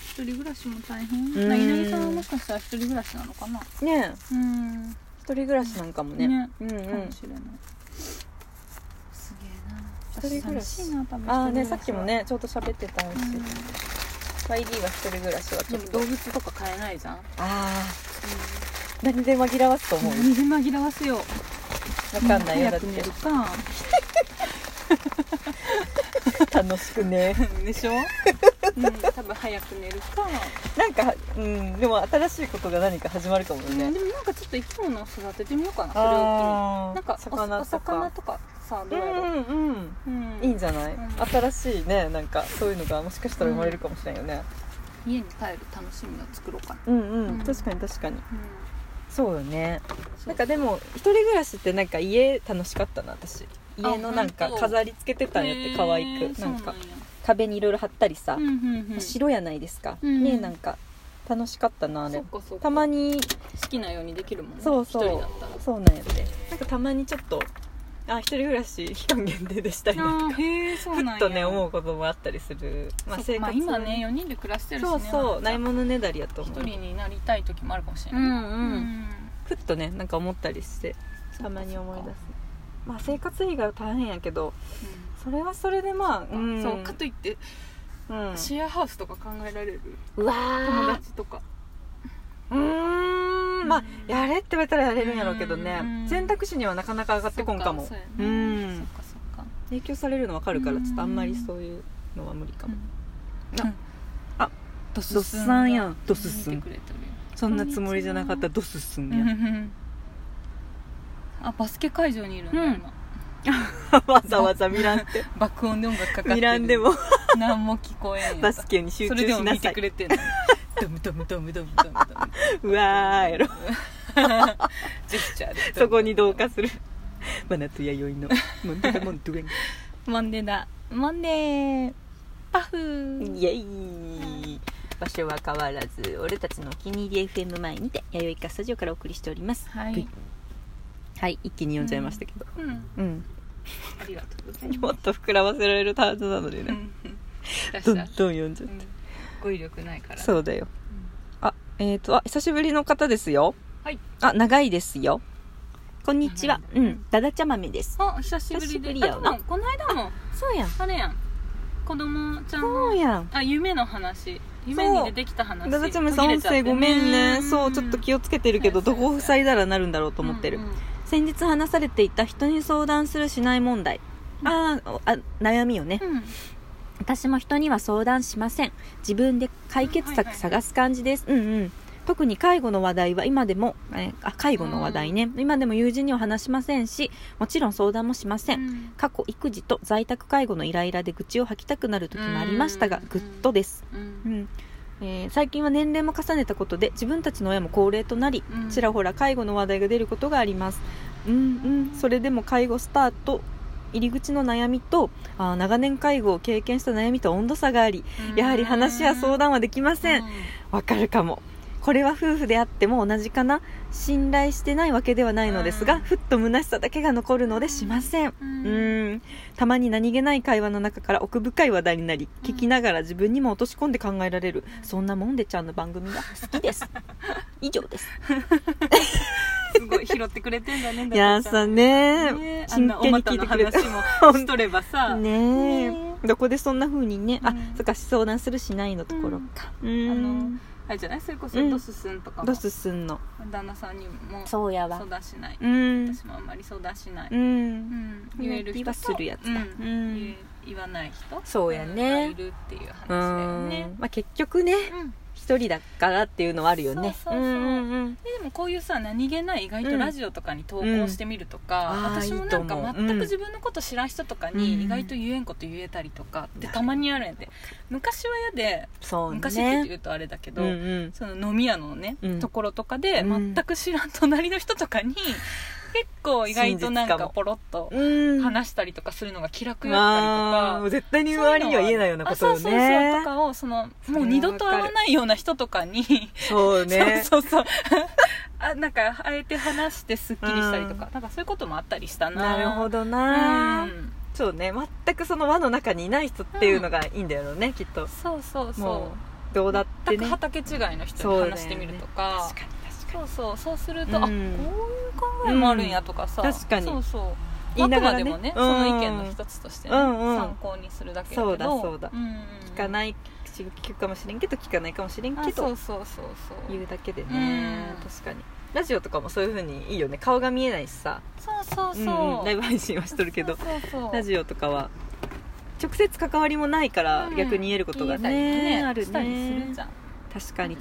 一人暮らしも大変。なぎなぎさんはもしかしたら一人暮らしなのかな。 ねえ、一人暮らしなんかもね。 ね、 うんうん。 かもしれない。すげえな。 一人暮らし。 寂しいな、多分。 ああね、さっきもねちょうど喋ってたし、YD は一人暮らしはちょっと。 でも動物とか飼えないじゃん。 ああ、何で紛らわすと思う？ 何で紛らわせよう。 わかんないよ、だって早く寝るか。 楽しくねでしょ。多分早く寝るか。 なんか、でも新しいことが何か始まるかもね。 でもなんかちょっと生き物を育ててみようかな、それを機に。なんかお魚とかさ、どうやろう。 いいんじゃない？新しいね、なんかそういうのがもしかしたら生まれるかもしれないよね。 家に帰る楽しみを作ろうかな。 確かに確かに。そうよね。なんかでも一人暮らしってなんか家楽しかったな、私。家のなんか飾り付けてたんやって、可愛くなんか壁にいろいろ貼ったりさ、白やないですか、ね、なんか楽しかったなあれ。たまに好きなようにできるもんね。 そうそう、そうなんやって。なんかたまにちょっと一人暮らし期間限定でしたりなんかふっとね思うこともあったりする。生活今ね4人で暮らしてるしね。 そうないものねだりやと思う。 一人になりたい時もあるかもしれない。 ふっとねなんか思ったりしてたまに思い出す。生活費が大変やけど、それはそれでそうかといって、シェアハウスとか考えられる？ うわ友達とか。 やれって言われたらやれるんやろうけどね、選択肢にはなかなか上がってこんかも。影響されるの分かるから、ちょっとあんまりそういうのは無理かも。ドスさんやん。ドススン。そんなつもりじゃなかった。ドススンやん。 バスケ会場にいるんだ今。 わざわざ見らんって爆音で音楽かかってる。 見らんでも何も聞こえん。 バスケに集中しなさい。 それでも見てくれてんの。ドムドムドムドムドムドム。 うわーやろ。 ジェスチャーでそこに同化する。マナと弥生のモンデダモンドゥエン。 モンデだモンデパフ。 イエイ。場所は変わらず俺たちのお気に入り FM 前にて弥生カスタジオからお送りしております。はい、一気に読んじゃいましたけど、 ありがとうございます。 もっと膨らませられるはずなのでね、どんどん読んじゃって、 語彙力ないから。 そうだよ。久しぶりの方ですよ。 はい。 長いですよ。こんにちは。だだちゃ豆です。 久しぶりで。 やな。 この間もそうやん。 あれやん。子供ちゃんのそうやん。 夢の話。夢に出てきた話。 だだちゃ豆さん音声ごめんね。そうちょっと気をつけてるけど、どこ塞いだらなるんだろうと思ってる。先日話されていた人に相談するしない問題、悩みよね、私も人には相談しません。自分で解決策探す感じです。特に介護の話題は今でも、介護の話題ね、今でも友人には話しませんし、もちろん相談もしません。過去育児と在宅介護のイライラで愚痴を吐きたくなる時もありましたが、グッドです。最近は年齢も重ねたことで自分たちの親も高齢となり、ちらほら介護の話題が出ることがあります。それでも介護スタート入り口の悩みと長年介護を経験した悩みと温度差があり、やはり話や相談はできません。わかるかも。これは夫婦であっても同じかな。信頼してないわけではないのですが、ふっと虚しさだけが残るのでしません。たまに何気ない会話の中から奥深い話題になり、聞きながら自分にも落とし込んで考えられる、そんなもんでちゃんの番組が好きです。以上です。 すごい拾ってくれてんだね。 いやさね、真剣に聞いてくれて話もしとればさね、どこでそんな風にね、そっか、相談するしないのところか。 あれじゃない、それこそドススンとかも、 ドススンの旦那さんにもそうやわ、 相談しない。私もあんまり相談しない。言える人とするやつだ。 言わない人、 そうやね、 いるっていう話だよね。 結局ね、一人だからっていうのはあるよね。 でもこういうさ、何気ない意外とラジオとかに投稿してみるとか、私もなんか全く自分のこと知らん人とかに意外と言えんこと言えたりとかってたまにあるんやで。昔は嫌で、昔って言うとあれだけど、その飲み屋のね、ところとかで全く知らん隣の人とかに結構意外となんかポロッと話したりとかするのが気楽やったりとか、 絶対に周りには言えないようなことよね。 とかをもう二度と会わないような人とかにそうねなんかあえて話してスッキリしたりとか、なんかそういうこともあったりしたな。 なるほどな。そうね、全くその輪の中にいない人っていうのがいいんだよね、きっと。 そうどうだってね、 全く畑違いの人に話してみるとか、 確かにそうすると、 うん、 こういう考えもあるんやとかさ、 確かにそう言いながらね、 あくまでもね、その意見の一つとしてね、参考にするだけだけど、 そうだ、聞かない聞くかもしれんけど聞かないかもしれんけど、 そう言うだけでね、確かにラジオとかもそういう風にいいよね、顔が見えないしさ、ライブ配信はしとるけど、ラジオとかは直接関わりもないから、逆に言えることがね、あるね。確かに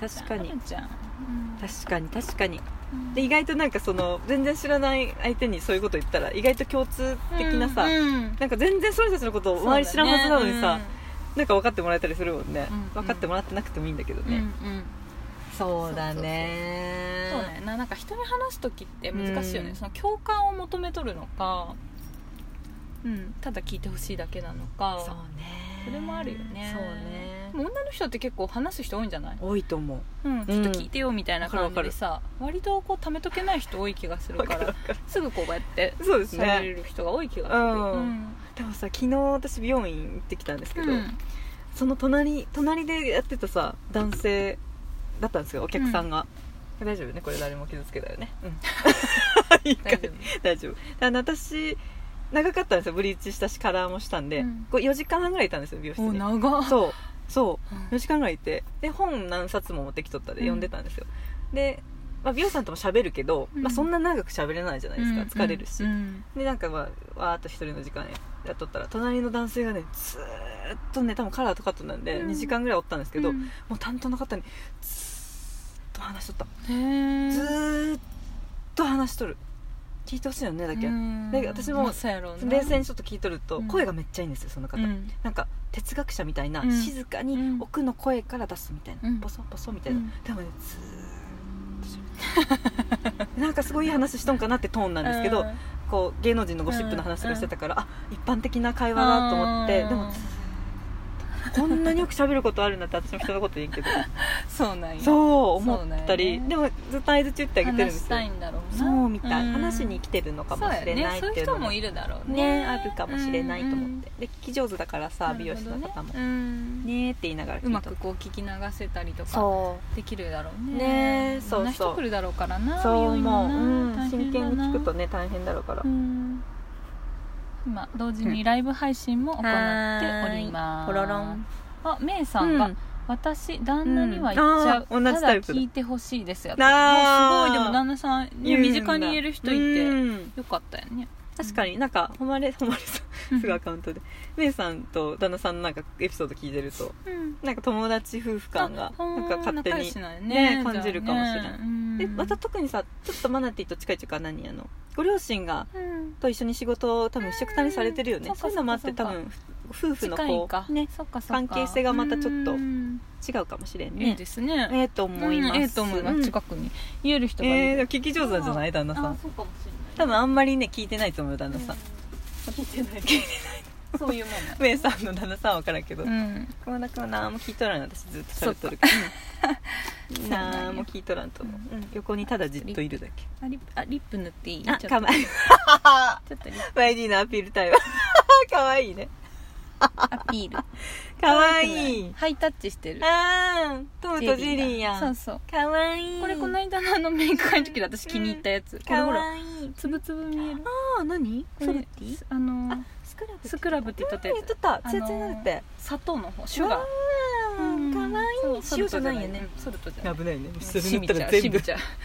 で、意外となんかその全然知らない相手にそういうこと言ったら意外と共通的なさ、なんか全然その人たちのことを周り知らんはずなのにさ、なんか分かってもらえたりするもんね、分かってもらってなくてもいいんだけどね、そうだね、 なんか人に話す時って難しいよね、その共感を求めとるのか、ただ聞いてほしいだけなのか、 そうね、 それもあるよね。 そうね、 女の人って結構話す人多いんじゃない？ 多いと思う、 ちょっと聞いてよみたいな感じでさ、割とこう溜めとけない人多い気がするからすぐこうやって喋れる人が多い気がする。 でもさ、昨日私美容院行ってきたんですけど、その隣でやってたさ男性だったんですよ、お客さんが、大丈夫ね、これ誰も傷つけたよね、いいか大丈夫。私長かったんですよ、ブリーチしたしカラーもしたんで、4時間半ぐらいいたんですよ、美容室に。 長っ。 そう、4時間ぐらいいて、で本何冊も持ってきとったで読んでたんですよ。で、美容師さんとも喋るけど、そんな長く喋れないじゃないですか、疲れるし、でなんかわーっと一人の時間やっとったら、隣の男性がねずーっとね、多分カラーとカットなんで2時間ぐらいおったんですけど、もう担当の方にずーっと話しとった。ずーっと話しとる。聞いてほしいよね、だけで、私も冷静にちょっと聞いとると、声がめっちゃいいんですよ、その方、なんか哲学者みたいな、静かに奥の声から出すみたいな、ボソボソみたいな、でもねずーっとなんかすごいいい話しとんかなってトーンなんですけど、こう芸能人のゴシップの話とかしてたから、一般的な会話だと思って、でもこんなによく喋ることあるんだって、私も人のこと言うけどそうなんや、 そう思ったり、でもずっと相づち言ってあげてるんですよ。 話したいんだろうな、 そうみたい、話に来てるのかもしれないっていうのも、 そういう人もいるだろうね、 あるかもしれないと思って、で聞き上手だからさ、美容師の方もねって言いながら、 うまくこう聞き流せたりとかできるだろうね。 そんな人来るだろうからな、 そう思う、真剣に聞くとね大変だろうから。 今同時にライブ配信も行っております。 ポロロン。 メイさんが、私旦那には言っちゃう、ただ聞いてほしいですよ。もうすごい、でも旦那さん身近に言える人いてよかったよね。 確かに、なんか誉れさんすぐアカウントでメイさんと旦那さんのなんかエピソード聞いてると、なんか友達夫婦感がなんか勝手にね感じるかもしれない。でまた特にさ、ちょっとマナティと近いというか、ご両親がと一緒に仕事を多分一緒くたにされてるよね。そういうのもあって、多分夫婦のこうね関係性がまたちょっと違うかもしれんね。 いいですね。 と思います。 と思います。近くに言える人がいる。 聞き上手なんじゃない、旦那さん。 そうかもしれない。 多分あんまりね聞いてないと思う、旦那さん。 聞いてない。そういうもんね。 メイさんの旦那さんは分からんけど、こう何も聞いとらん、私ずっと喋っとるから何も聞いとらんと思う。横にただじっといるだけ。 リップ塗っていい？ かわいい。ちょっとYD のアピールタイム。かわいいね。 アピールかわいい。 ハイタッチしてる。 トムとジェリーやん。 そうかわいい。 これこの間のメイク会の時で私気に入ったやつ。これほらつぶつぶ見える。 何？ ソルティ？スクラブって言ったやつ。 言っとった。ツヤツヤになるって。 砂糖の方、シュガー。 かわいい。塩じゃないよね。 ソルトじゃない。 危ないね。 染みちゃう。 全部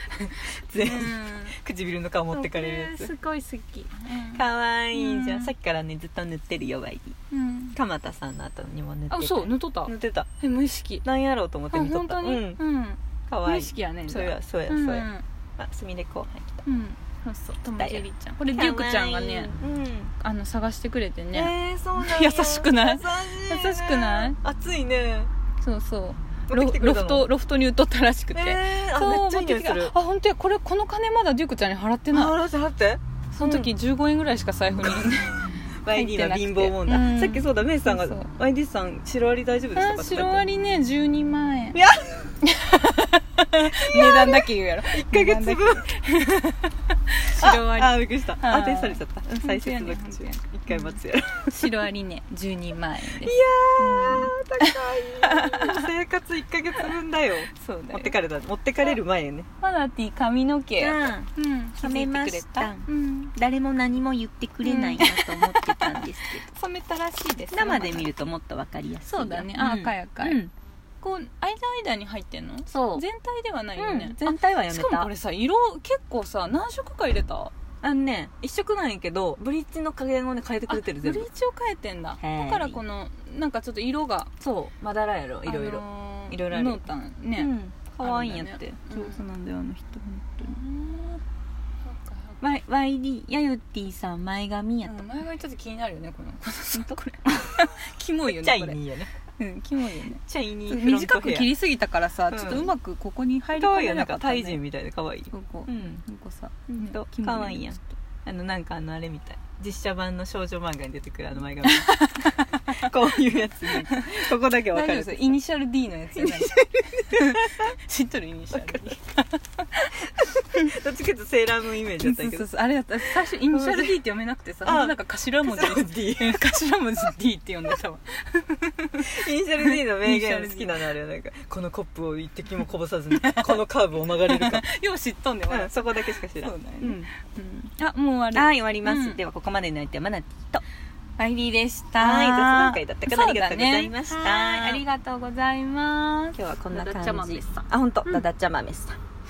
唇の皮持ってかれるやつ。 すごい好き。 かわいいじゃん。さっきからねずっと塗ってるよ、YD。鎌田さんの後にも塗ってた。 そう塗っとった。 塗ってた。 無意識。 なんやろうと思って見とった。 本当に。 かわいい。 無意識やね。 そうや。すみれ後輩来た。 そうトムジェリーちゃん。これデュークちゃんがね探してくれてね。 そうなんや。 優しくない？優しくない？ 暑いね。 そうロフトに売っとったらしくて。 めっちゃいい匂いする。 本当や。この金まだデュークちゃんに払ってない。 払って。 その時15円ぐらいしか財布に YD の貧乏もんだ。さっきそうだ、メイさんが YD さんシロアリ大丈夫でしたか？ シロアリね12万円。 いや値段だけ言うやろ。 1ヶ月分シロアリびっくりした。電されちゃった。再接続中。1回待つやろ。 シロアリね12万円です。いやー、高い。生活1ヶ月分だよ。 そうだよ。 持ってかれる前よね。 マナティ髪の毛はめました。誰も何も言ってくれないなと思ってたんですけど、 染めたらしいです。 生で見るともっと分かりやすい。 そうだね。赤い赤い。こう間に入ってんの？ そう。 全体ではないよね。 全体はやめた。 しかもこれさ、色結構さ何色か入れた？ 一色なんやけどブリーチの加減をね変えてくれてる。 ブリーチを変えてんだ。だからこのなんかちょっと色がそうまだらやろ、いろいろある。 濃淡ね。 可愛いんやって。上手なんだよあの人本当に。YD ヤユティさん前髪やった。 前髪ちょっと気になるよねこれ。キモいよねこれ。 チャイニーやね。 キモいよね。 チャイニーフロントヘア短く切りすぎたからさ、ちょっとうまくここに入り込めなかったね。 タイ人みたいで可愛い。 ここさ、 可愛いやん。なんかあれみたい。実写版の少女漫画に出てくる前髪。こういうやつね。ここだけわかる。 イニシャル D のやつ。知っとるイニシャル D。 どっちかというとセーラームーンイメージだったけど。 あれだった最初イニシャル D って読めなくてさ、なんか頭文字 D 頭文字 D って読んでたわ。 イニシャル D の名言好きなのあれはなんかこのコップを一滴もこぼさずにこのカーブを曲がれるか。 よう知っとんねん。 そこだけしか知らん。 そうだよね。あ、もう終わる。 はい、終わります。ではここまでの相手はマナティとアイリーでした。 はい、雑談会だったかな。ありがとうございました。 ありがとうございます。 今日はこんな感じ。 ダダッチャマメさん。 あ、本当、ダダッチャマメさん。